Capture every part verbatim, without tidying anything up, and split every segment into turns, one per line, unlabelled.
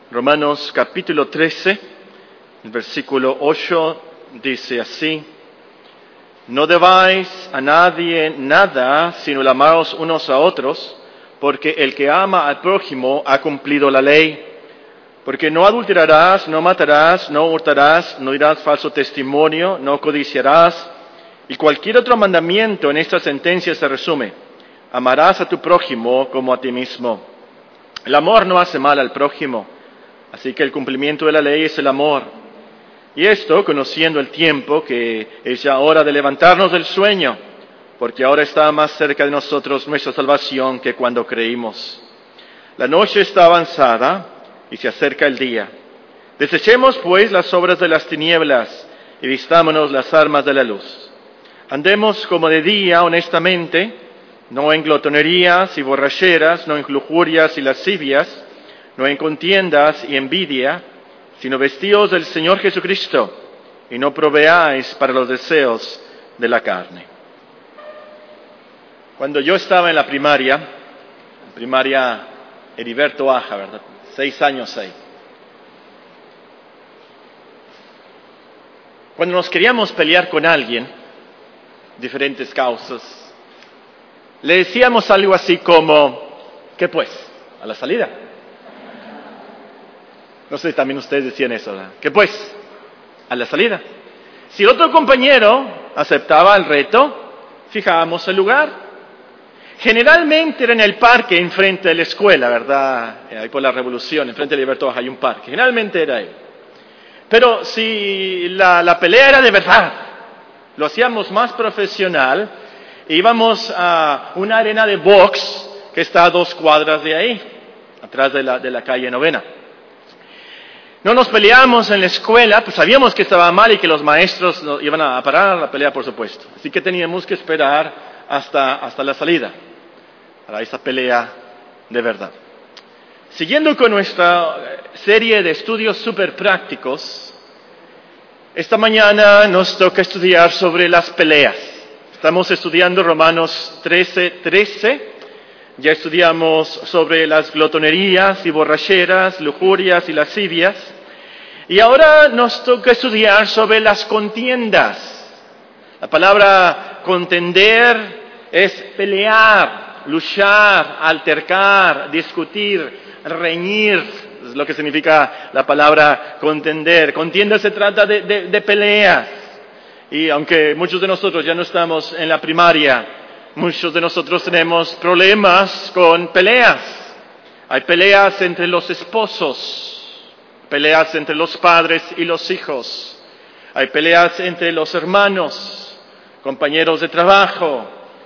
Romanos capítulo trece, el versículo ocho dice así: No debáis a nadie nada, sino el amaros unos a otros, porque el que ama al prójimo ha cumplido la ley. Porque no adulterarás, no matarás, no hurtarás, no dirás falso testimonio, no codiciarás. Y cualquier otro mandamiento en esta sentencia se resume: amarás a tu prójimo como a ti mismo. El amor no hace mal al prójimo, así que el cumplimiento de la ley es el amor. Y esto, conociendo el tiempo, que es ya hora de levantarnos del sueño, porque ahora está más cerca de nosotros nuestra salvación que cuando creímos. La noche está avanzada y se acerca el día. Desechemos pues las obras de las tinieblas y vistámonos las armas de la luz. Andemos como de día honestamente, no en glotonerías y borracheras, no en lujurias y lascivias, no en contiendas y envidia, sino vestidos del Señor Jesucristo, y no proveáis para los deseos de la carne. Cuando yo estaba en la primaria, primaria Heriberto Aja, ¿verdad? Seis años ahí. Cuando nos queríamos pelear con alguien, diferentes causas, le decíamos algo así como: ¿qué pues? A la salida. No sé, también ustedes decían eso, ¿verdad? ¿Qué pues? A la salida. Si el otro compañero aceptaba el reto, fijábamos el lugar. Generalmente era en el parque enfrente de la escuela, ¿verdad? Ahí por la Revolución, enfrente de Libertad hay un parque. Generalmente era ahí. Pero si la, la pelea era de verdad, lo hacíamos más profesional, íbamos a una arena de box que está a dos cuadras de ahí, atrás de la, de la calle Novena. No nos peleábamos en la escuela, pues sabíamos que estaba mal y que los maestros nos iban a parar la pelea, por supuesto. Así que teníamos que esperar hasta, hasta la salida para esa pelea de verdad. Siguiendo con nuestra serie de estudios súper prácticos, esta mañana nos toca estudiar sobre las peleas. Estamos estudiando Romanos trece, trece. Ya estudiamos sobre las glotonerías y borracheras, lujurias y lascivias. Y ahora nos toca estudiar sobre las contiendas. La palabra contender es pelear, luchar, altercar, discutir, reñir. Es lo que significa la palabra contender. Contienda se trata de, de, de peleas. Y aunque muchos de nosotros ya no estamos en la primaria, muchos de nosotros tenemos problemas con peleas. Hay peleas entre los esposos, peleas entre los padres y los hijos. Hay peleas entre los hermanos, compañeros de trabajo,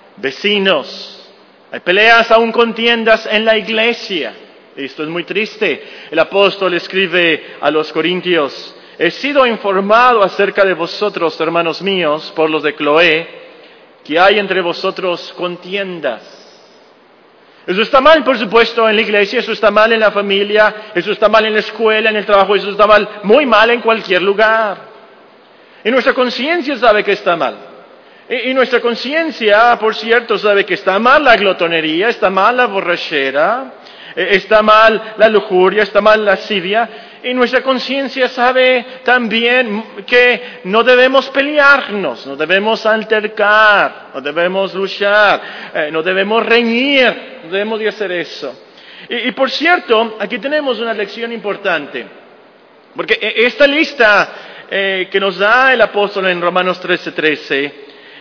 vecinos. Hay peleas, aún contiendas en la iglesia. Esto es muy triste. El apóstol escribe a los corintios: he sido informado acerca de vosotros, hermanos míos, por los de Cloé, que hay entre vosotros contiendas. Eso está mal, por supuesto, en la iglesia, eso está mal en la familia, eso está mal en la escuela, en el trabajo, eso está mal, muy mal en cualquier lugar. Y nuestra conciencia sabe que está mal. Y, y nuestra conciencia, por cierto, sabe que está mal la glotonería, está mal la borrachera, está mal la lujuria, está mal la lascivia. Y nuestra conciencia sabe también que no debemos pelearnos, no debemos altercar, no debemos luchar, eh, no debemos reñir, no debemos de hacer eso. Y, y por cierto, aquí tenemos una lección importante, porque esta lista eh, que nos da el apóstol en Romanos trece, trece,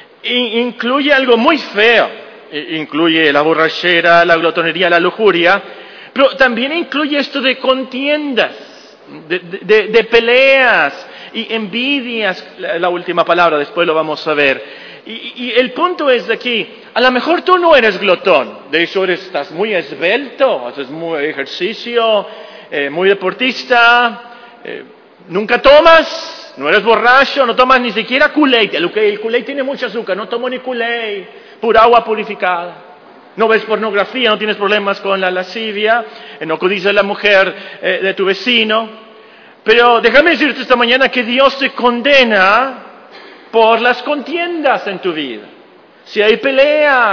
incluye algo muy feo, incluye la borrachera, la glotonería, la lujuria, pero también incluye esto de contiendas. De, de, de peleas y envidias, la, la última palabra, después lo vamos a ver. Y, y el punto es de aquí: a lo mejor tú no eres glotón, de hecho eres, estás muy esbelto, haces muy ejercicio, eh, muy deportista, eh, nunca tomas, no eres borracho, no tomas ni siquiera Kool-Aid. El, el Kool-Aid tiene mucho azúcar, no tomo ni Kool-Aid, pura agua purificada. No ves pornografía, no tienes problemas con la lascivia, no codicias a la mujer eh, de tu vecino. Pero déjame decirte esta mañana que Dios te condena por las contiendas en tu vida. Si hay peleas,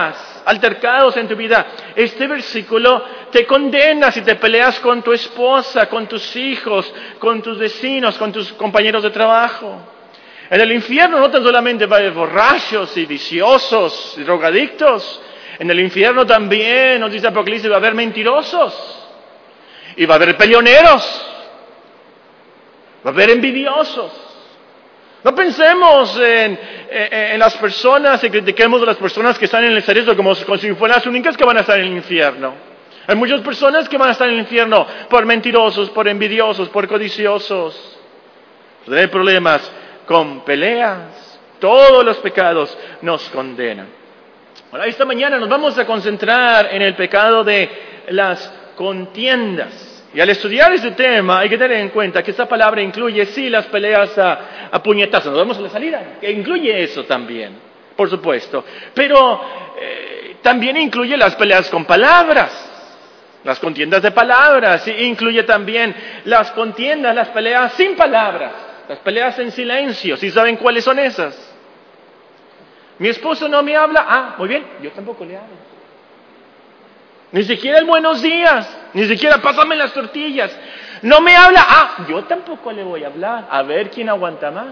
altercados en tu vida. Este versículo te condena si te peleas con tu esposa, con tus hijos, con tus vecinos, con tus compañeros de trabajo. En el infierno no tan solamente va a haber borrachos y viciosos y drogadictos. En el infierno también, nos dice Apocalipsis, va a haber mentirosos. Y va a haber peleoneros. Va a haber envidiosos. No pensemos en, en, en las personas y critiquemos a las personas que están en el cerebro como, como si fueran las únicas que van a estar en el infierno. Hay muchas personas que van a estar en el infierno por mentirosos, por envidiosos, por codiciosos. Tener problemas con peleas. Todos los pecados nos condenan. Ahora, esta mañana nos vamos a concentrar en el pecado de las contiendas. Y al estudiar este tema hay que tener en cuenta que esta palabra incluye, sí, las peleas a, a puñetazos. Nos vemos a la salida, que incluye eso también, por supuesto. Pero eh, también incluye las peleas con palabras, las contiendas de palabras. Y incluye también las contiendas, las peleas sin palabras, las peleas en silencio. ¿Sí saben cuáles son esas? Mi esposo no me habla. Ah, muy bien, yo tampoco le hablo. Ni siquiera el buenos días, ni siquiera pásame las tortillas. No me habla, ah, yo tampoco le voy a hablar. A ver quién aguanta más.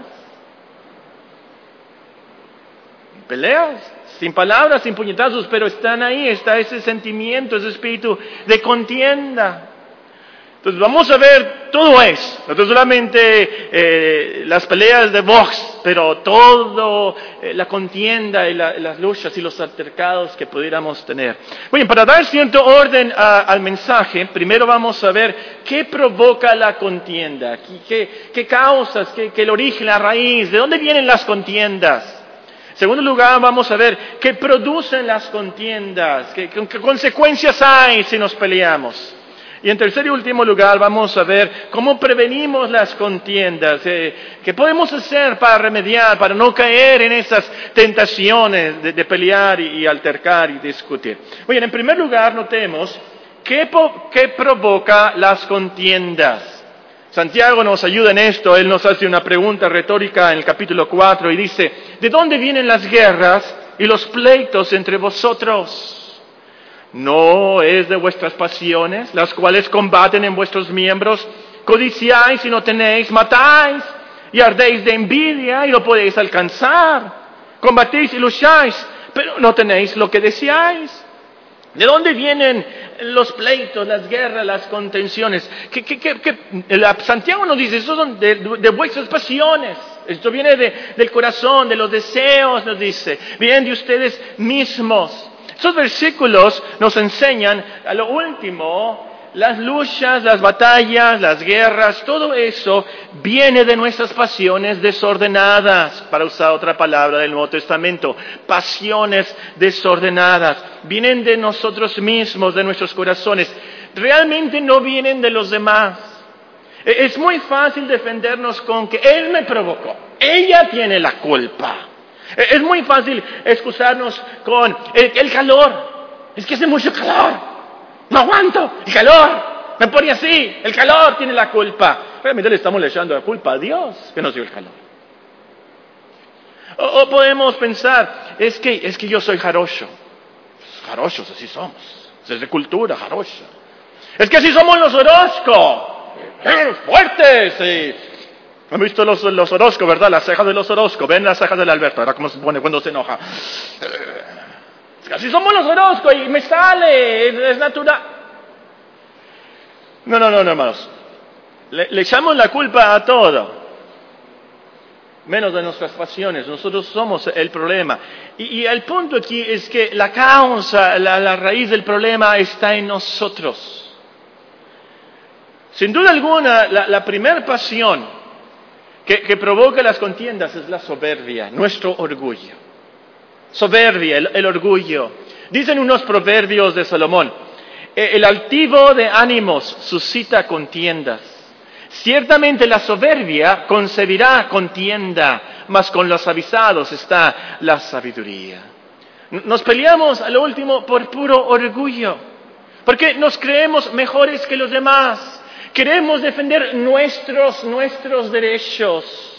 Peleas, sin palabras, sin puñetazos, pero están ahí, está ese sentimiento, ese espíritu de contienda. Entonces vamos a ver todo eso, no solamente eh, las peleas de box, pero todo eh, la contienda y la, las luchas y los altercados que pudiéramos tener. Bueno, para dar cierto orden a, al mensaje, primero vamos a ver qué provoca la contienda, qué, qué, qué causas, qué, qué el origen, la raíz, de dónde vienen las contiendas. En segundo lugar, vamos a ver qué producen las contiendas, qué, qué consecuencias hay si nos peleamos. Y en tercer y último lugar vamos a ver cómo prevenimos las contiendas, eh, qué podemos hacer para remediar, para no caer en esas tentaciones de, de pelear y, y altercar y discutir. Bien, en primer lugar notemos qué, po, qué provoca las contiendas. Santiago nos ayuda en esto, él nos hace una pregunta retórica en el capítulo cuatro y dice, ¿de dónde vienen las guerras y los pleitos entre vosotros? ¿No es de vuestras pasiones, las cuales combaten en vuestros miembros? Codiciáis y no tenéis, matáis y ardéis de envidia y no podéis alcanzar. Combatís y lucháis, pero no tenéis lo que deseáis. ¿De dónde vienen los pleitos, las guerras, las contenciones? ¿Qué, qué, qué, qué? Santiago nos dice, eso son de, de vuestras pasiones. Esto viene de, del corazón, de los deseos, nos dice. Vienen de ustedes mismos. Estos versículos nos enseñan, a lo último, las luchas, las batallas, las guerras, todo eso viene de nuestras pasiones desordenadas, para usar otra palabra del Nuevo Testamento, pasiones desordenadas, vienen de nosotros mismos, de nuestros corazones, realmente no vienen de los demás. Es muy fácil defendernos con que él me provocó, ella tiene la culpa. Es muy fácil excusarnos con el, el calor. Es que hace mucho calor. No aguanto. El calor. Me pone así. El calor tiene la culpa. Realmente le estamos echando la culpa a Dios que nos dio el calor. O, o podemos pensar, es que, es que yo soy jarocho. Jarochos, así somos. Es de cultura, jarocha. Es que así somos los Orozco. Fuertes y... ¿Han visto los, los Orozco, verdad? Las cejas de los Orozco. Ven las cejas del Alberto, ¿verdad? Cómo se pone cuando se enoja. Así somos los Orozco y me sale, es, es natural. No, no, no, no, hermanos. Le, le echamos la culpa a todo. Menos de nuestras pasiones. Nosotros somos el problema. Y, y el punto aquí es que la causa, la, la raíz del problema está en nosotros. Sin duda alguna, la, la primera pasión Que, que provoca las contiendas es la soberbia, nuestro orgullo. Soberbia, el, el orgullo. Dicen unos proverbios de Salomón, el altivo de ánimos suscita contiendas. Ciertamente la soberbia concebirá contienda, mas con los avisados está la sabiduría. Nos peleamos a lo último por puro orgullo, porque nos creemos mejores que los demás. Queremos defender nuestros, nuestros derechos.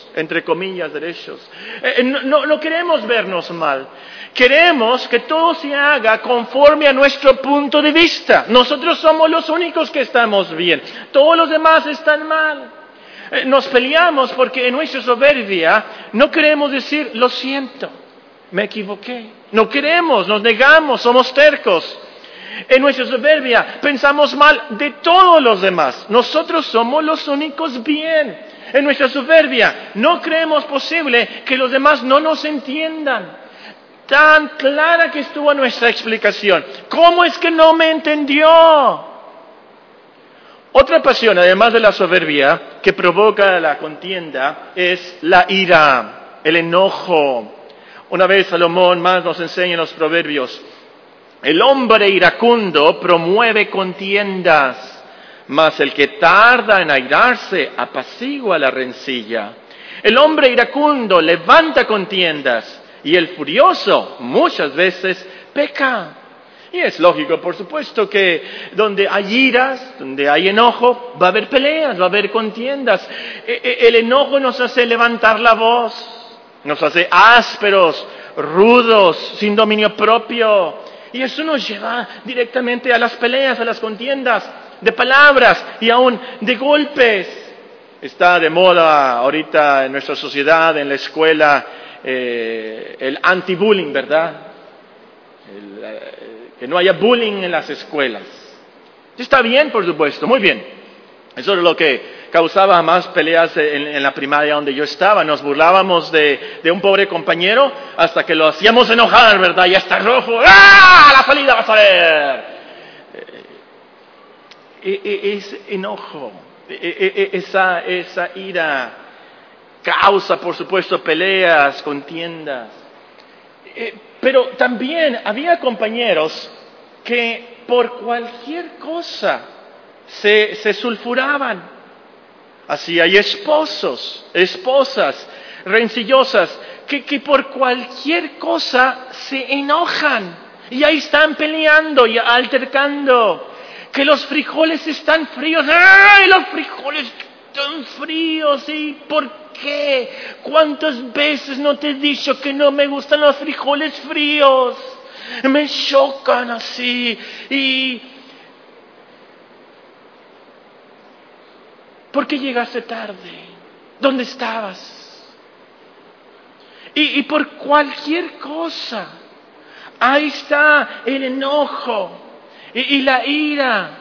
entre comillas, derechos. Eh, no, no, no queremos vernos mal. Queremos que todo se haga conforme a nuestro punto de vista. Nosotros somos los únicos que estamos bien. Todos los demás están mal. Eh, nos peleamos porque en nuestra soberbia no queremos decir, lo siento, me equivoqué. No queremos, nos negamos, somos tercos. En nuestra soberbia pensamos mal de todos los demás. Nosotros somos los únicos bien. En nuestra soberbia no creemos posible que los demás no nos entiendan. Tan clara que estuvo nuestra explicación. ¿Cómo es que no me entendió? Otra pasión, además de la soberbia, que provoca la contienda, es la ira, el enojo. Una vez Salomón más nos enseña en los proverbios, el hombre iracundo promueve contiendas, mas el que tarda en airarse apacigua la rencilla. El hombre iracundo levanta contiendas y el furioso muchas veces peca. Y es lógico, por supuesto, que donde hay iras, donde hay enojo, va a haber peleas, va a haber contiendas. El enojo nos hace levantar la voz, nos hace ásperos, rudos, sin dominio propio. Y eso nos lleva directamente a las peleas, a las contiendas de palabras y aún de golpes. Está de moda ahorita en nuestra sociedad, en la escuela, eh, el anti-bullying, ¿verdad? El, eh, que no haya bullying en las escuelas. Está bien, por supuesto, muy bien. Eso es lo que causaba más peleas en, en la primaria donde yo estaba. Nos burlábamos de, de un pobre compañero hasta que lo hacíamos enojar, ¿verdad? Ya está rojo. ¡Ah! ¡La salida va a salir! Eh, eh, ese enojo, eh, eh, esa, esa ira causa, por supuesto, peleas, contiendas. Eh, pero también había compañeros que por cualquier cosa se, se sulfuraban. Así hay esposos, esposas rencillosas que, que por cualquier cosa se enojan y ahí están peleando y altercando. Que los frijoles están fríos. ¡Ay, los frijoles están fríos! ¿Y por qué? ¿Cuántas veces no te he dicho que no me gustan los frijoles fríos? Me chocan así y... ¿Por qué llegaste tarde? ¿Dónde estabas? Y, y por cualquier cosa, ahí está el enojo y, y la ira.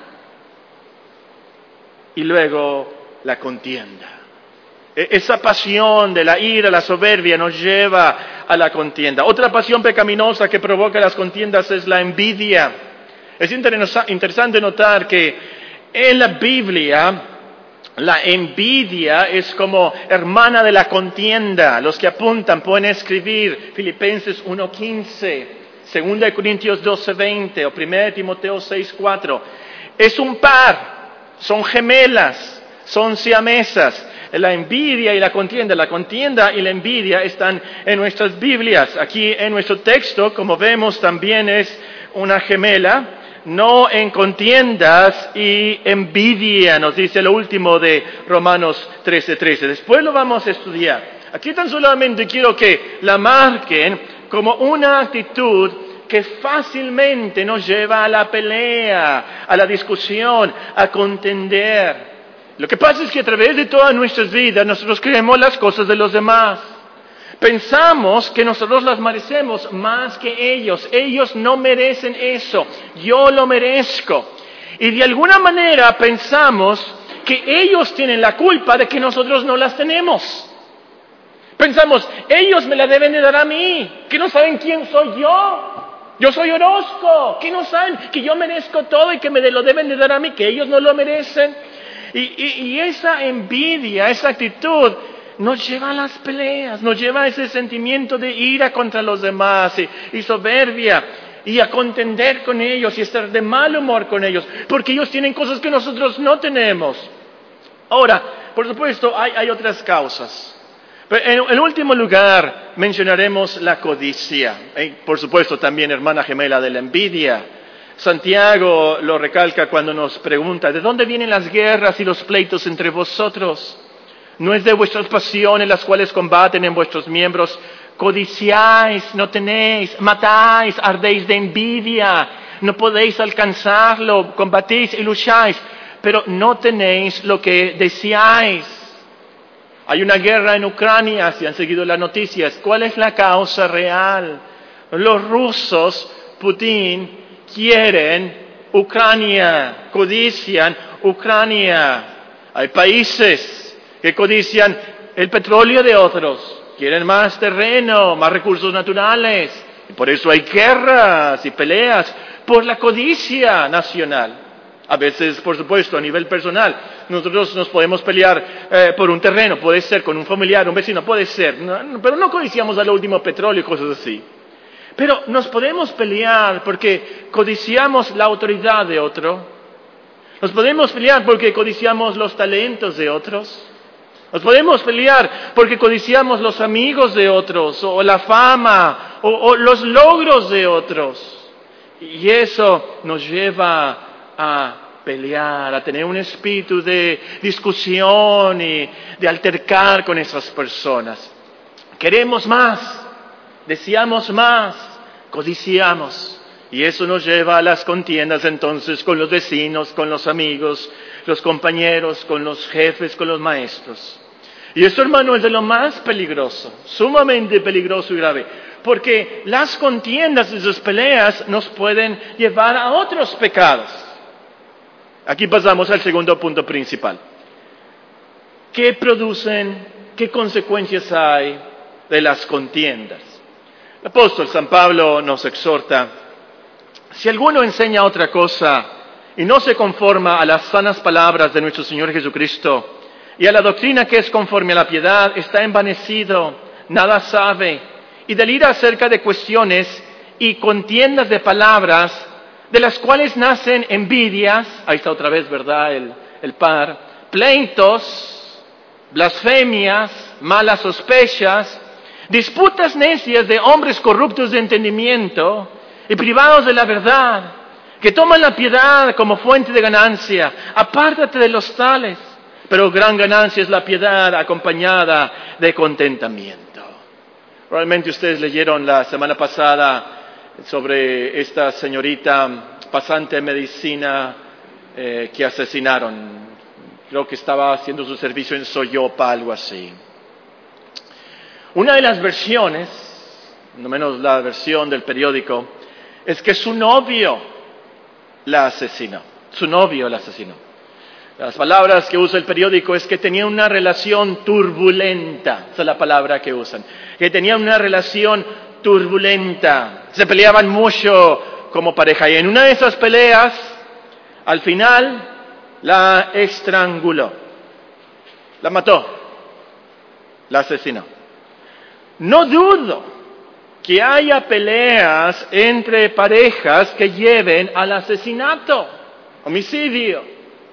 Y luego la contienda. Esa pasión de la ira, la soberbia, nos lleva a la contienda. Otra pasión pecaminosa que provoca las contiendas es la envidia. Es interesante notar que en la Biblia la envidia es como hermana de la contienda. Los que apuntan pueden escribir Filipenses uno quince, segunda de Corintios doce veinte o primera de Timoteo seis cuatro. Es un par, son gemelas, son siamesas. La envidia y la contienda, la contienda y la envidia están en nuestras Biblias. Aquí en nuestro texto, como vemos, también es una gemela. No en contiendas y envidia, nos dice lo último de Romanos trece trece. Después lo vamos a estudiar. Aquí tan solamente quiero que la marquen como una actitud que fácilmente nos lleva a la pelea, a la discusión, a contender. Lo que pasa es que a través de todas nuestras vidas nosotros creemos las cosas de los demás. Pensamos que nosotros las merecemos más que ellos. Ellos no merecen eso. Yo lo merezco. Y de alguna manera pensamos que ellos tienen la culpa de que nosotros no las tenemos. Pensamos, ellos me la deben de dar a mí. ¿Que no saben quién soy yo? Yo soy Orozco. ¿Que no saben que yo merezco todo y que me lo deben de dar a mí? Que ellos no lo merecen. Y, y, y esa envidia, esa actitud nos lleva a las peleas, nos lleva a ese sentimiento de ira contra los demás y, y soberbia y a contender con ellos y estar de mal humor con ellos, porque ellos tienen cosas que nosotros no tenemos. Ahora, por supuesto, hay, hay otras causas. Pero en, en último lugar, mencionaremos la codicia. Y por supuesto, también hermana gemela de la envidia. Santiago lo recalca cuando nos pregunta, ¿de dónde vienen las guerras y los pleitos entre vosotros? No es de vuestras pasiones las cuales combaten en vuestros miembros. Codiciáis, no tenéis, matáis, ardéis de envidia, no podéis alcanzarlo, combatís y lucháis, pero no tenéis lo que deseáis. Hay una guerra en Ucrania, si han seguido las noticias. ¿Cuál es la causa real? Los rusos, Putin, quieren Ucrania, codician Ucrania. Hay países que codician el petróleo de otros. Quieren más terreno, más recursos naturales. Y por eso hay guerras y peleas por la codicia nacional. A veces, por supuesto, a nivel personal, nosotros nos podemos pelear eh, por un terreno, puede ser con un familiar, un vecino, puede ser, no, pero no codiciamos al último petróleo y cosas así. Pero nos podemos pelear porque codiciamos la autoridad de otro. Nos podemos pelear porque codiciamos los talentos de otros. Nos podemos pelear porque codiciamos los amigos de otros, o la fama, o, o los logros de otros. Y eso nos lleva a pelear, a tener un espíritu de discusión y de altercar con esas personas. Queremos más, deseamos más, codiciamos. Y eso nos lleva a las contiendas entonces con los vecinos, con los amigos, los compañeros, con los jefes, con los maestros. Y esto, hermano, es de lo más peligroso, sumamente peligroso y grave, porque las contiendas y sus peleas nos pueden llevar a otros pecados. Aquí pasamos al segundo punto principal. ¿Qué producen, qué consecuencias hay de las contiendas? El apóstol San Pablo nos exhorta: si alguno enseña otra cosa y no se conforma a las sanas palabras de nuestro Señor Jesucristo y a la doctrina que es conforme a la piedad, está envanecido, nada sabe, y delira acerca de cuestiones y contiendas de palabras, de las cuales nacen envidias, ahí está otra vez, ¿verdad?, el, el par, pleitos, blasfemias, malas sospechas, disputas necias de hombres corruptos de entendimiento y privados de la verdad, que toman la piedad como fuente de ganancia. Apártate de los tales, pero gran ganancia es la piedad acompañada de contentamiento. Probablemente ustedes leyeron la semana pasada sobre esta señorita pasante de medicina eh, que asesinaron. Creo que estaba haciendo su servicio en Soyopa, algo así. Una de las versiones, no menos la versión del periódico, es que su novio la asesinó. Su novio la asesinó. Las palabras que usa el periódico es que tenía una relación turbulenta. Esa es la palabra que usan. Que tenía una relación turbulenta. Se peleaban mucho como pareja. Y en una de esas peleas, al final, la estranguló. La mató. La asesinó. No dudo que haya peleas entre parejas que lleven al asesinato, homicidio.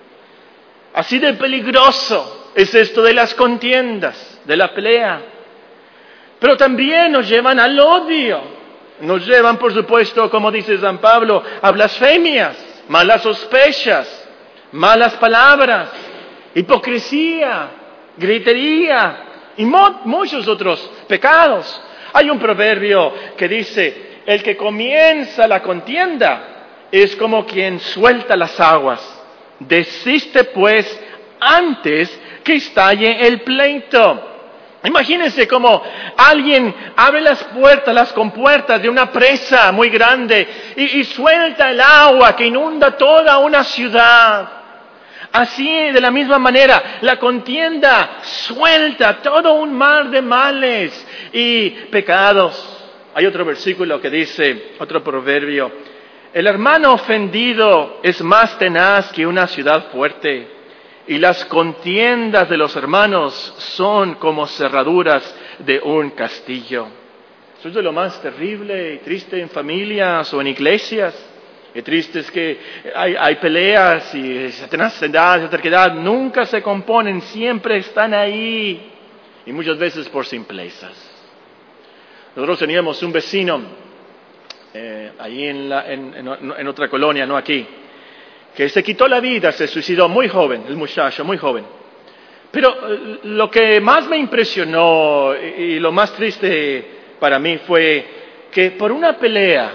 Así de peligroso es esto de las contiendas, de la pelea. Pero también nos llevan al odio. Nos llevan, por supuesto, como dice San Pablo, a blasfemias, malas sospechas, malas palabras, hipocresía, gritería y mo- muchos otros pecados. Hay un proverbio que dice: el que comienza la contienda es como quien suelta las aguas. Desiste pues antes que estalle el pleito. Imagínense como alguien abre las puertas, las compuertas de una presa muy grande y, y suelta el agua que inunda toda una ciudad. Así, de la misma manera, la contienda suelta todo un mar de males y pecados. Hay otro versículo que dice, otro proverbio: el hermano ofendido es más tenaz que una ciudad fuerte, y las contiendas de los hermanos son como cerraduras de un castillo. Eso es de lo más terrible y triste en familias o en iglesias. Qué triste es que hay, hay peleas y esa tenacidad, esa terquedad nunca se componen, siempre están ahí, y muchas veces por simplezas. Nosotros teníamos un vecino eh, ahí en, la, en, en, en otra colonia, no aquí, que se quitó la vida, se suicidó muy joven, el muchacho, muy joven. Pero eh, lo que más me impresionó y, y lo más triste para mí fue que por una pelea,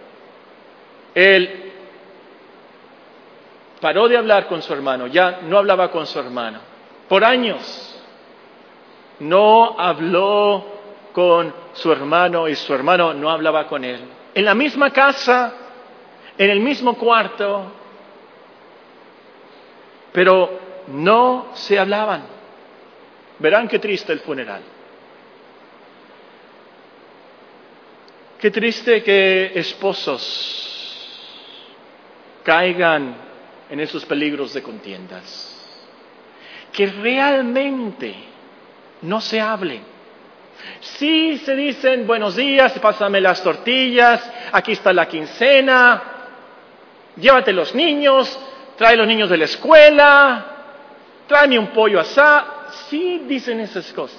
él paró de hablar con su hermano, ya no hablaba con su hermano. Por años no habló con su hermano y su hermano no hablaba con él. En la misma casa, en el mismo cuarto, pero no se hablaban. Verán qué triste el funeral. Qué triste que esposos caigan en esos peligros de contiendas. Que realmente no se hablen. Sí se dicen buenos días, pásame las tortillas, aquí está la quincena, llévate los niños, trae los niños de la escuela, tráeme un pollo asado. Sí dicen esas cosas.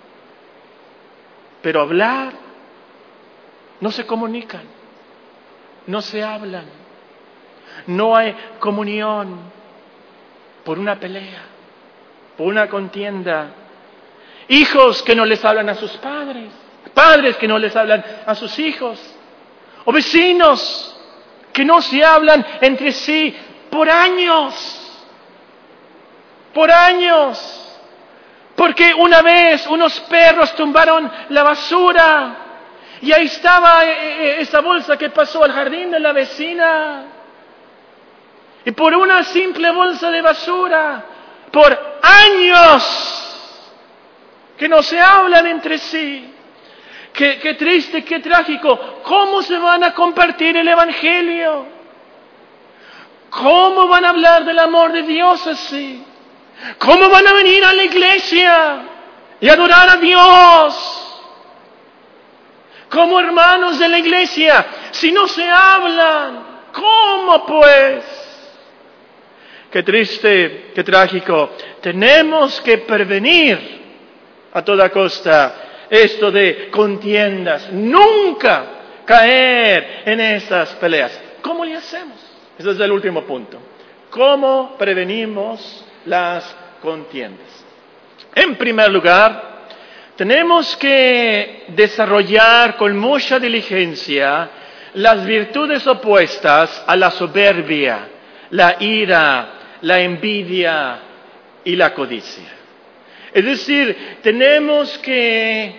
Pero hablar, no se comunican, no se hablan, no hay comunión por una pelea, por una contienda. Hijos que no les hablan a sus padres, padres que no les hablan a sus hijos, o vecinos que no se hablan entre sí por años, por años. Porque una vez unos perros tumbaron la basura y ahí estaba esa bolsa que pasó al jardín de la vecina. Y por una simple bolsa de basura, por años que no se hablan entre sí. Qué, qué triste, qué trágico. ¿Cómo se van a compartir el Evangelio? ¿Cómo van a hablar del amor de Dios así? ¿Cómo van a venir a la iglesia y adorar a Dios como hermanos de la iglesia si no se hablan? ¿Cómo pues? Qué triste, qué trágico. Tenemos que prevenir a toda costa esto de contiendas. Nunca caer en estas peleas. ¿Cómo le hacemos? Ese es el último punto. ¿Cómo prevenimos las contiendas? En primer lugar, tenemos que desarrollar con mucha diligencia las virtudes opuestas a la soberbia, la ira, la envidia y la codicia. Es decir, tenemos que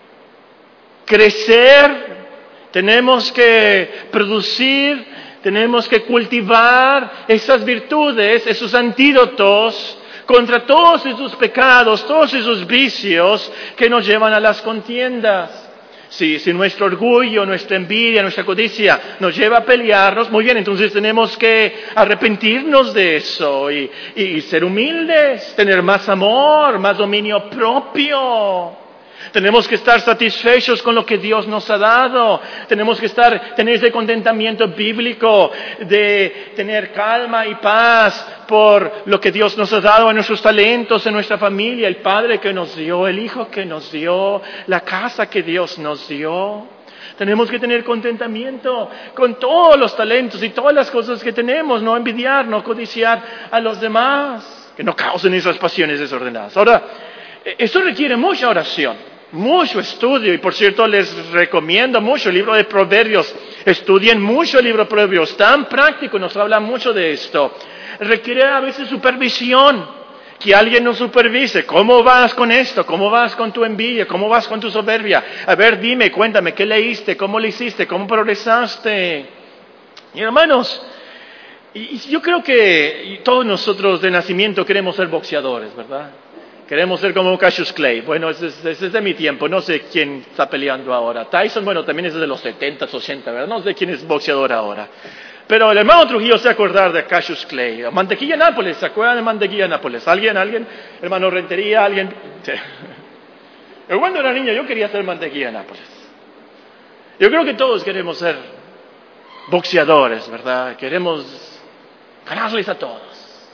crecer, tenemos que producir, tenemos que cultivar esas virtudes, esos antídotos contra todos esos pecados, todos esos vicios que nos llevan a las contiendas. Si, si nuestro orgullo, nuestra envidia, nuestra codicia nos lleva a pelearnos, muy bien, entonces tenemos que arrepentirnos de eso y, y, y ser humildes, tener más amor, más dominio propio. Tenemos que estar satisfechos con lo que Dios nos ha dado. Tenemos que estar, tener ese contentamiento bíblico de tener calma y paz por lo que Dios nos ha dado en nuestros talentos, en nuestra familia, el Padre que nos dio, el Hijo que nos dio, la casa que Dios nos dio. Tenemos que tener contentamiento con todos los talentos y todas las cosas que tenemos, no envidiar, no codiciar a los demás, que no causen esas pasiones desordenadas. Ahora, esto requiere mucha oración, mucho estudio, y por cierto les recomiendo mucho el libro de Proverbios. Estudien mucho el libro de Proverbios, tan práctico, nos habla mucho de esto. Requiere a veces supervisión, que alguien nos supervise. ¿Cómo vas con esto? ¿Cómo vas con tu envidia? ¿Cómo vas con tu soberbia? A ver, dime, cuéntame, ¿qué leíste? ¿Cómo lo hiciste? ¿Cómo progresaste? Y hermanos, y yo creo que todos nosotros de nacimiento queremos ser boxeadores, ¿verdad? Queremos ser como Cassius Clay. Bueno, ese es, ese es de mi tiempo. No sé quién está peleando ahora. Tyson, bueno, también es de los setenta, ochenta, ¿verdad? No sé quién es boxeador ahora. Pero el hermano Trujillo se acordar de Cassius Clay. Mantequilla Nápoles, ¿se acuerdan de Mantequilla Nápoles? ¿Alguien? ¿Alguien? Hermano Rentería, ¿alguien? Sí. Pero cuando era niño yo quería ser Mantequilla Nápoles. Yo creo que todos queremos ser boxeadores, ¿verdad? Queremos ganarles a todos.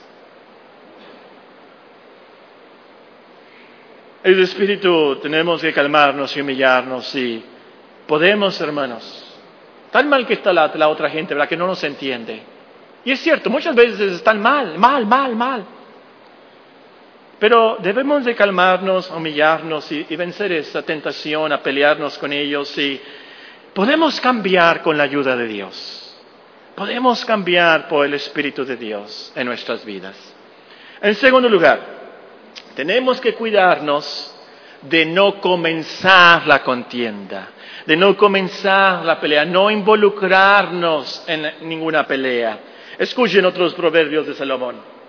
El espíritu, tenemos que calmarnos y humillarnos y podemos, hermanos. Tan mal que está la, la otra gente, ¿verdad? Que no nos entiende. Y es cierto, muchas veces están mal, mal, mal, mal. Pero debemos de calmarnos, humillarnos y, y vencer esa tentación a pelearnos con ellos. Y podemos cambiar con la ayuda de Dios. Podemos cambiar por el Espíritu de Dios en nuestras vidas. En segundo lugar, tenemos que cuidarnos de no comenzar la contienda, de no comenzar la pelea, no involucrarnos en ninguna pelea. Escuchen otros proverbios de Salomón.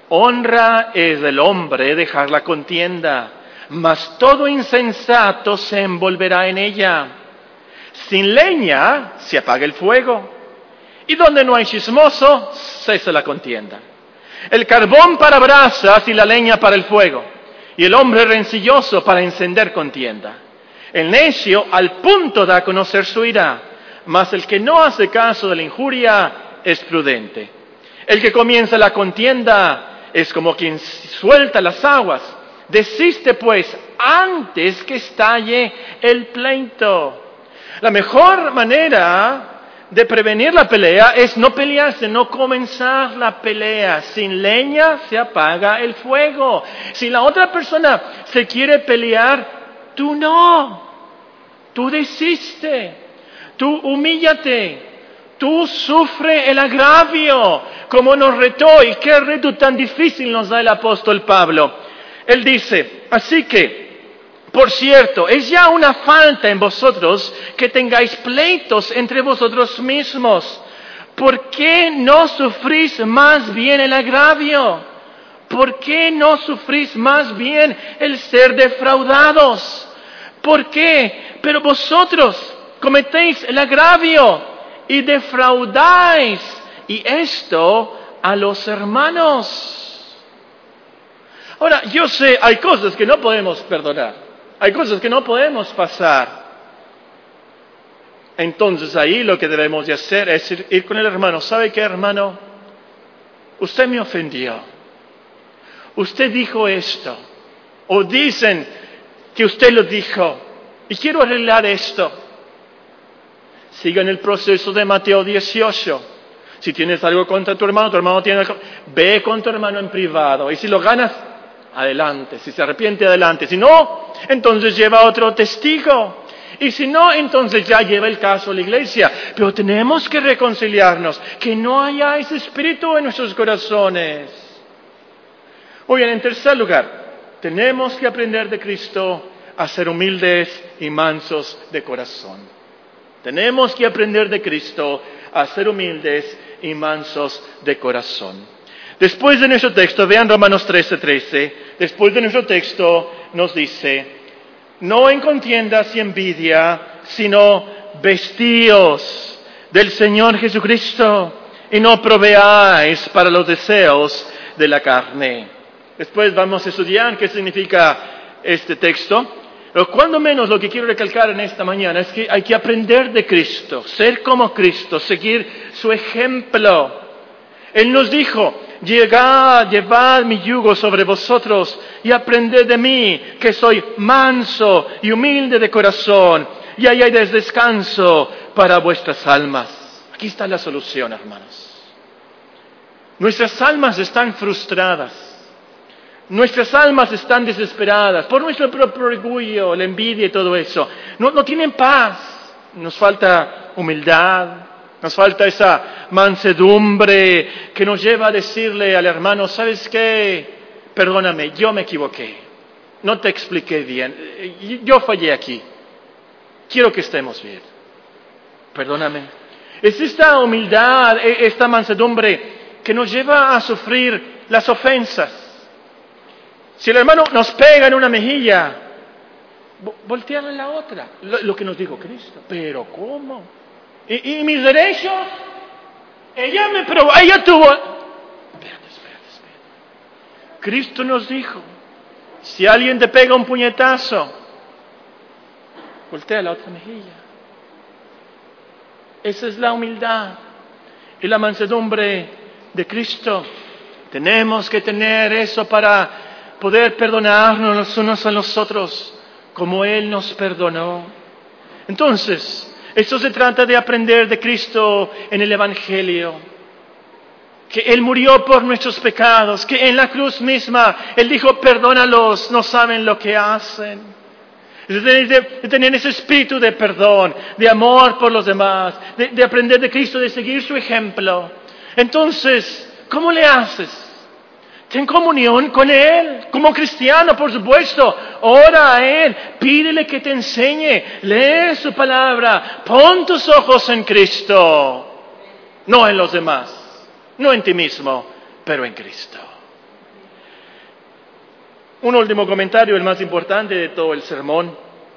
Honra es del hombre dejar la contienda, mas todo insensato se envolverá en ella. Sin leña se apaga el fuego, y donde no hay chismoso, cesa la contienda. El carbón para brasas y la leña para el fuego, y el hombre rencilloso para encender contienda. El necio al punto da a conocer su ira, mas el que no hace caso de la injuria es prudente. El que comienza la contienda es como quien suelta las aguas. Desiste pues antes que estalle el pleito. La mejor manera de prevenir la pelea es no pelearse, no comenzar la pelea. Sin leña se apaga el fuego. Si la otra persona se quiere pelear, tú no. Tú desiste. Tú humíllate. Tú sufre el agravio, como nos retó, y qué reto tan difícil nos da el apóstol Pablo. Él dice, así que, por cierto, es ya una falta en vosotros que tengáis pleitos entre vosotros mismos. ¿Por qué no sufrís más bien el agravio? ¿Por qué no sufrís más bien el ser defraudados? ¿Por qué? Pero vosotros cometéis el agravio y defraudáis, y esto a los hermanos. Ahora, yo sé, hay cosas que no podemos perdonar, hay cosas que no podemos pasar. Entonces ahí lo que debemos de hacer es ir, ir con el hermano. ¿Sabe qué, hermano? Usted me ofendió. Usted dijo esto. O dicen que usted lo dijo. Y quiero arreglar esto. Sigan el proceso de Mateo dieciocho. Si tienes algo contra tu hermano, tu hermano tiene algo, ve con tu hermano en privado. Y si lo ganas, adelante. Si se arrepiente, adelante. Si no, entonces lleva a otro testigo. Y si no, entonces ya lleva el caso a la iglesia. Pero tenemos que reconciliarnos, que no haya ese espíritu en nuestros corazones. Muy bien, en tercer lugar, tenemos que aprender de Cristo a ser humildes y mansos de corazón. Tenemos que aprender de Cristo a ser humildes y mansos de corazón. Después de nuestro texto, vean Romanos trece, trece, después de nuestro texto nos dice, no en contiendas y envidia, sino vestíos del Señor Jesucristo y no proveáis para los deseos de la carne. Después vamos a estudiar qué significa este texto. Pero cuando menos lo que quiero recalcar en esta mañana es que hay que aprender de Cristo, ser como Cristo, seguir su ejemplo. Él nos dijo, llegad, llevad mi yugo sobre vosotros y aprended de mí, que soy manso y humilde de corazón, y ahí hay descanso para vuestras almas. Aquí está la solución, hermanos. Nuestras almas están frustradas. Nuestras almas están desesperadas por nuestro propio orgullo, la envidia y todo eso. No, no tienen paz. Nos falta humildad, nos falta esa mansedumbre que nos lleva a decirle al hermano, ¿sabes qué? Perdóname, yo me equivoqué. No te expliqué bien. Yo fallé aquí. Quiero que estemos bien. Perdóname. Es esta humildad, esta mansedumbre que nos lleva a sufrir las ofensas. Si el hermano nos pega en una mejilla, voltearle la otra. Lo, lo que nos dijo Cristo. ¿Pero cómo? ¿Y, y mis derechos? Ella me probó, ella tuvo... Espérate, espérate, espérate. Cristo nos dijo, si alguien te pega un puñetazo, voltea la otra mejilla. Esa es la humildad y la mansedumbre de Cristo. Tenemos que tener eso para poder perdonarnos los unos a los otros, como Él nos perdonó. Entonces, esto se trata de aprender de Cristo en el Evangelio. que Él murió por nuestros pecados, que en la cruz misma Él dijo, perdónalos, no saben lo que hacen. De, de, de tener ese espíritu de perdón, de amor por los demás, de, de aprender de Cristo, de seguir su ejemplo. Entonces, ¿cómo le haces? Ten comunión con Él, como cristiano, por supuesto. Ora a Él, pídele que te enseñe, lee su palabra, pon tus ojos en Cristo, no en los demás, no en ti mismo, pero en Cristo. Un último comentario, el más importante de todo el sermón.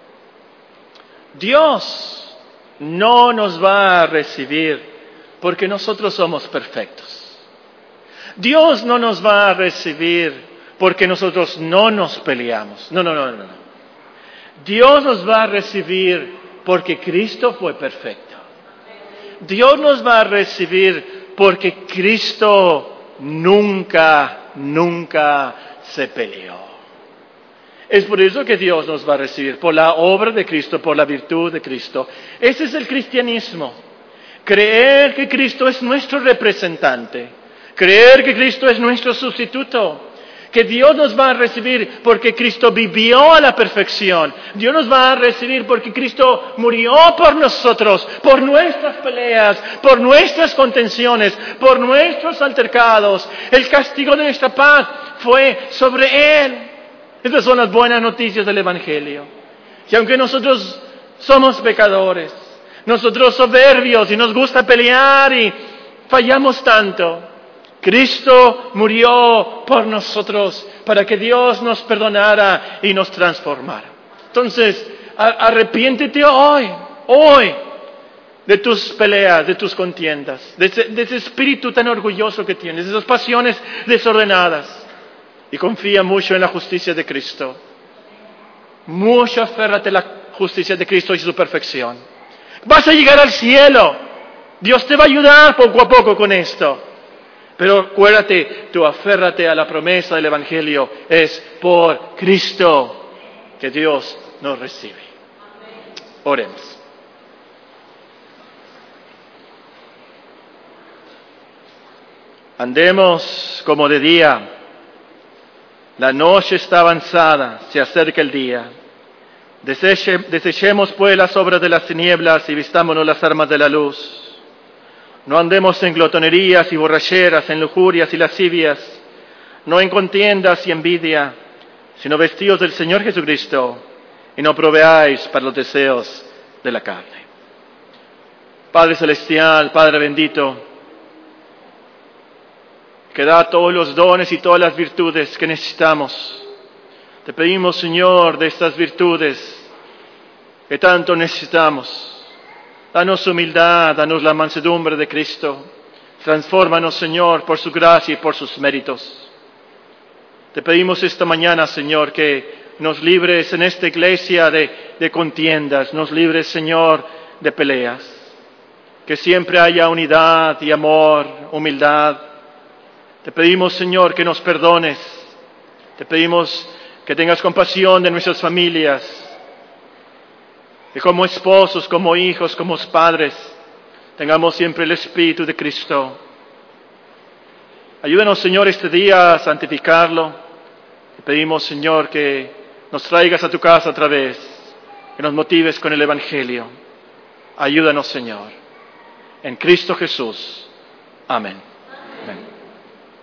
Dios no nos va a recibir porque nosotros somos perfectos. Dios no nos va a recibir porque nosotros no nos peleamos. No, no, no, no. Dios nos va a recibir porque Cristo fue perfecto. Dios nos va a recibir porque Cristo nunca, nunca se peleó. Es por eso que Dios nos va a recibir, por la obra de Cristo, por la virtud de Cristo. Ese es el cristianismo. Creer que Cristo es nuestro representante. Creer que Cristo es nuestro sustituto, que Dios nos va a recibir porque Cristo vivió a la perfección. Dios nos va a recibir porque Cristo murió por nosotros, por nuestras peleas, por nuestras contenciones, por nuestros altercados. El castigo de nuestra paz fue sobre Él. Estas son las buenas noticias del Evangelio. Que aunque nosotros somos pecadores, nosotros soberbios y nos gusta pelear y fallamos tanto, Cristo murió por nosotros para que Dios nos perdonara y nos transformara. Entonces, arrepiéntete hoy, hoy, de tus peleas, de tus contiendas, de ese, de ese espíritu tan orgulloso que tienes, de esas pasiones desordenadas, y confía mucho en la justicia de Cristo. Mucho aférrate a la justicia de Cristo y su perfección. Vas a llegar al cielo. Dios te va a ayudar poco a poco con esto. Pero acuérdate, tú aférrate a la promesa del Evangelio. Es por Cristo que Dios nos recibe. Oremos. Andemos como de día. La noche está avanzada, se acerca el día. Deseche, desechemos pues las obras de las tinieblas y vistámonos las armas de la luz. No andemos en glotonerías y borracheras, en lujurias y lascivias, no en contiendas y envidia, sino vestidos del Señor Jesucristo, y no proveáis para los deseos de la carne. Padre Celestial, Padre bendito, que da todos los dones y todas las virtudes que necesitamos. Te pedimos, Señor, de estas virtudes que tanto necesitamos. Danos humildad, danos la mansedumbre de Cristo. Transfórmanos, Señor, por su gracia y por sus méritos. Te pedimos esta mañana, Señor, que nos libres en esta iglesia de, de contiendas, nos libres, Señor, de peleas. Que siempre haya unidad y amor, humildad. Te pedimos, Señor, que nos perdones. Te pedimos que tengas compasión de nuestras familias. Que como esposos, como hijos, como padres, tengamos siempre el Espíritu de Cristo. Ayúdanos, Señor, este día a santificarlo. Te pedimos, Señor, que nos traigas a tu casa otra vez, que nos motives con el Evangelio. Ayúdanos, Señor. En Cristo Jesús. Amén. Amén.